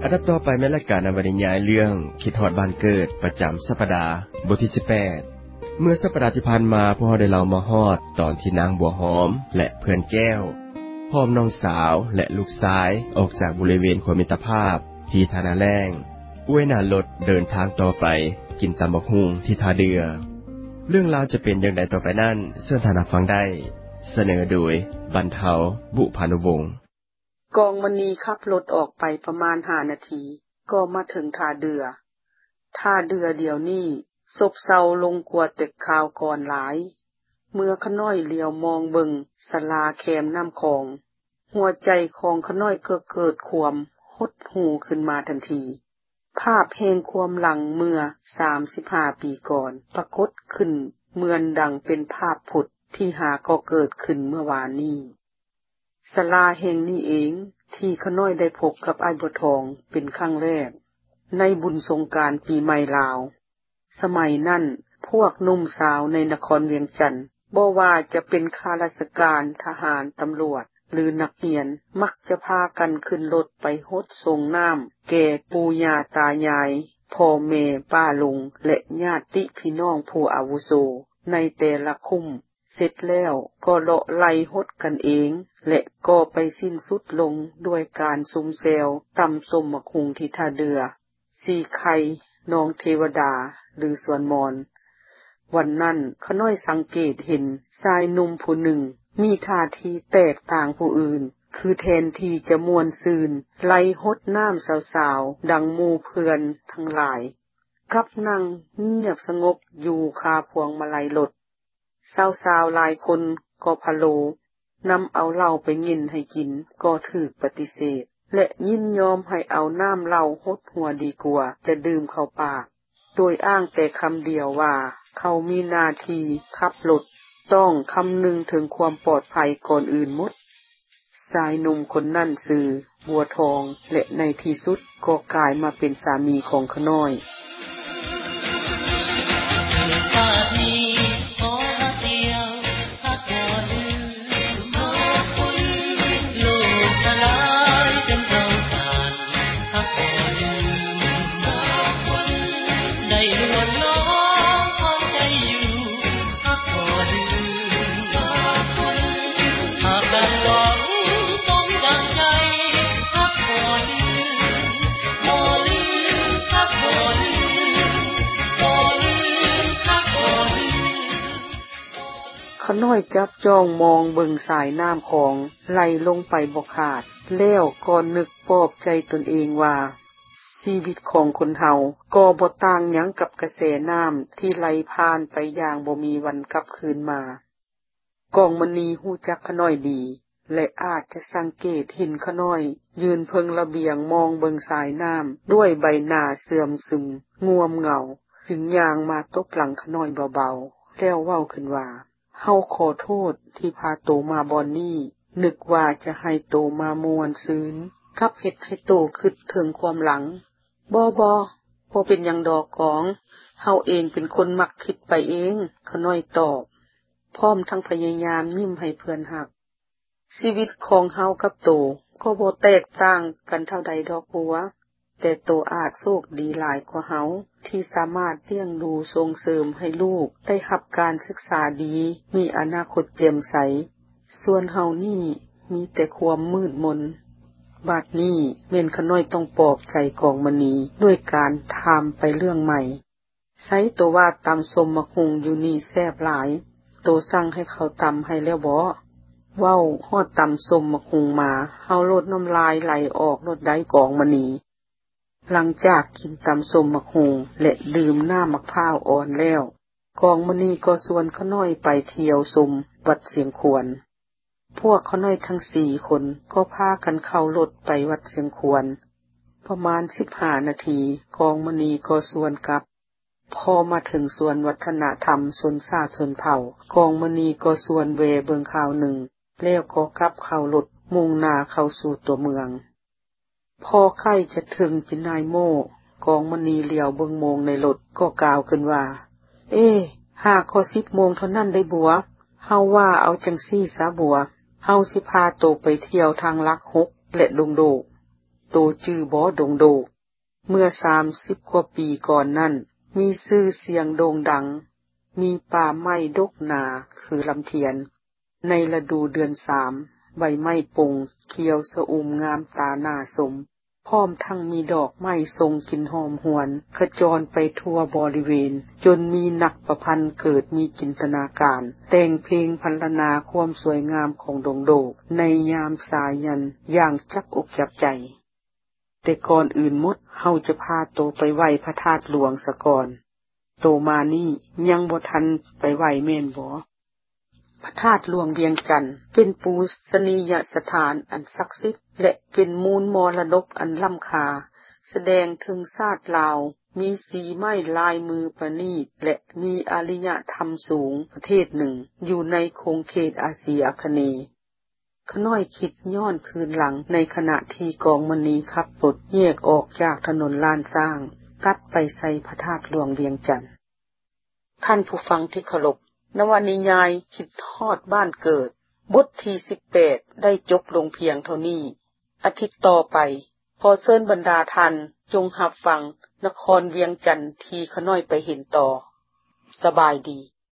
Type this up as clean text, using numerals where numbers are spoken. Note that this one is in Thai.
อันดับต่อไปแม่รายการนำบรรยายเรื่องคิดฮอดบ้านเกิดประจำสัปดาห์บทที่18เมื่อสัปดาห์ที่ผ่านมาพวกเราได้เล่ามาฮอดตอนที่นางบัวหอมและเพื่อนแก้วพร้อมน้องสาวและลูกชายออกจากบริเวณความมิตรภาพที่ท่านาแล้งอวยหน้ารถเดินทางต่อไปกินตำบักหุ่งที่ท่าเรือเรื่องราวจะเป็นอย่างไรต่อไปนั้นเชิญท่านฟังได้เสนอโดยบรรเทาบุพานุวงศ์กองมณีขับรถออกไปประมาณ5นาทีก็มาถึงท่าเรือเดี๋ยวนี้ซบเซาลงกว่าแต่คราวก่อนหลายเมื่อขน้อยเลี้ยวมองเบิ่งศาลาแคมน้ำคองหัวใจของขน้อยก็เกิดความหดหู่ขึ้นมาทันทีภาพแห่งความหลังเมื่อ35ปีก่อนปรากฏขึ้นเหมือนดังเป็นภาพผุดที่หาก็เกิดขึ้นเมื่อวานนี้ศาลาแห่งนี้เองที่ขน้อยได้พบกับอ้ายบัวทองเป็นครั้งแรกในบุญสงกรานต์ปีใหม่ลาวสมัยนั้นพวกหนุ่มสาวในนครเวียงจันทน์บ่ว่าจะเป็นข้าราชการทหารตำรวจหรือนักเรียนมักจะพากันขึ้นรถไปรดส่งน้ำแก่ปู่ย่าตายายพ่อแม่ป้าลุงและญาติพี่น้องผู้อาวุโสในแต่ละคุ้มเสร็จแล้วก็เลาะไล่รดกันเองและก็ไปสิ้นสุดลงด้วยการซุมแซวตำส้มมะคุงที่ท่าเรือสีไข่นองเทวดาหรือสวนมอนวันนั้นขน้อยสังเกตเห็นชายหนุ่มผู้หนึ่งมีท่าทีแตกต่างผู้อื่นคือแทนที่จะม่วนซื่นไล่รดน้ำสาวๆดังหมู่เพื่อนทั้งหลายกลับนั่งเงียบสงบอยู่คาพวงมาลัยรถสาวๆหลายคนก็พะโลนำเอาเหล้าไปงินให้กินก็ถูกปฏิเสธและยินยอมให้เอาน้ำเหล้าหดหัวดีกว่าจะดื่มเข้าปากโดยอ้างแต่คำเดียวว่าเขามีหน้าที่ขับรถต้องคำนึงถึงความปลอดภัยก่อนอื่นหมดชายหนุ่มคนนั่นชื่อบัวทองและในที่สุดก็กลายมาเป็นสามีของขน้อยขน้อยจับจ้องมองเบิ่งสายน้ำของไหลลงไปบ่ขาดแล้วก็นึกปลอบใจตนเองว่าชีวิตของคนเฮาก็บ่ต่างหยังกับกระแสน้ำที่ไหลผ่านไปอย่างบ่มีวันกลับคืนมากองมณีฮู้จักขน้อยดีและอาจจะสังเกตเห็นขน้อยยืนเพิงระเบียงมองเบิ่งสายน้ำด้วยใบหน้าเสื่อมซึมง่วมเหงาจึงย่างมาตบหลังขน้อยเบาๆแล้วเว้าขึ้นว่าเฮาขอโทษที่พาโตมาบอนนี่นึกว่าจะให้โตมาม่วนซื่นกับเฮ็ดให้โตคิดถึงความหลังบ่เป็นหยังดอกกองเฮาเองเป็นคนมักคิดไปเองขน้อยตอบพร้อมทั้งพยายามยิ้มให้เพื่อนฮักชีวิตของเฮากับโตก็บ่แตกต่างกันเท่าใดดอกบัวแต่โตอาจโชคดีหลายกว่าเฮาที่สามารถเลี้ยงดูส่งเสริมให้ลูกได้รับการศึกษาดีมีอนาคตแจ่มใสส่วนเฮานี่มีแต่ความมืดมนบัดนี้แม่นขน้อยต้องปลอบใจกองมณีด้วยการถามไปเรื่องใหม่ใช้โตว่าตำส้มมะคุงอยู่นี่แซ่บหลายโตสั่งให้เขาตำให้แล้วบ่เว้าฮอดตำส้มมะคุงมาเฮาลดน้ำลายไหลออกลดได้กองมณีหลังจากกินตำส้มมะคุงและดื่มน้ำมะพร้าวอ่อนแล้วกองมณีก็ชวนขน้อยไปเที่ยวชมวัดเสียงขวนพวกขน้อยทั้ง4คนก็พากันเข้ารถไปวัดเสียงขวนประมาณ15นาทีกองมณีก็ชวนกลับพอมาถึงสวนวัฒนธรรมชนชาติชนเผ่ากองมณีก็ชวนแวเบิ่งข่าวหนึ่งแล้วก็กลับเข้ารถมุ่งหน้าเข้าสู่ตัวเมืองพอใกล้จะถึงจินายโมกองมณีเหลียวเบิ่งโมงในรถก็กล่าวขึ้นว่าหากขอ10 โมงเท่านั้นได้บัวเฮาว่าเอาจังซี่ซะบัวเฮาสิพาโตไปเที่ยวทางลักฮกและดงโดโตจื้อบ่ดงโดกเมื่อ30กว่าปีก่อนนั้นมีชื่อเสียงโด่งดังมีป่าไม้ดกหนาคือลำเทียนในฤดูเดือน3ใบไม้ปงเขียวสะอุ่มงามตาหน้าสมพร้อมทั้งมีดอกไม้ทรงกลิ่นหอมหวนขจรไปทั่วบริเวณจนมีนักประพันธ์เกิดมีจินตนาการแต่งเพลงพรรณนาความสวยงามของดงโดกในยามสายันอย่างจับอกจับใจแต่ก่อนอื่นหมดเฮาจะพาโตไปไหว้พระธาตุหลวงซะก่อนโตมานี่ยังบ่ทันไปไหว้แม่นบ่พระธาตุหลวงเวียงจันทน์เป็นปูชนียสถานอันศักดิ์สิทธิ์และเป็นมูลมรดกอันล้ำค่าแสดงถึงชาติลาวมีสีไม้ลายมือประณีตและมีอารยธรรมสูงประเทศหนึ่งอยู่ในคงเขตอาซีอาคเนย์ขน้อยคิดย้อนคืนหลังในขณะที่กองมณีขับรถแยกออกจากถนนลานสร้างตัดไปใส่พระธาตุหลวงเวียงจันทน์ท่านผู้ฟังที่เคารพนวนิยายคิดฮอดบ้านเกิดบทที่18ได้จบลงเพียงเท่านี้อาทิตย์ต่อไปขอเชิญบรรดาท่านจงรับฟังนครเวียงจันทน์ที่ขน้อยไปเห็นต่อสบายดี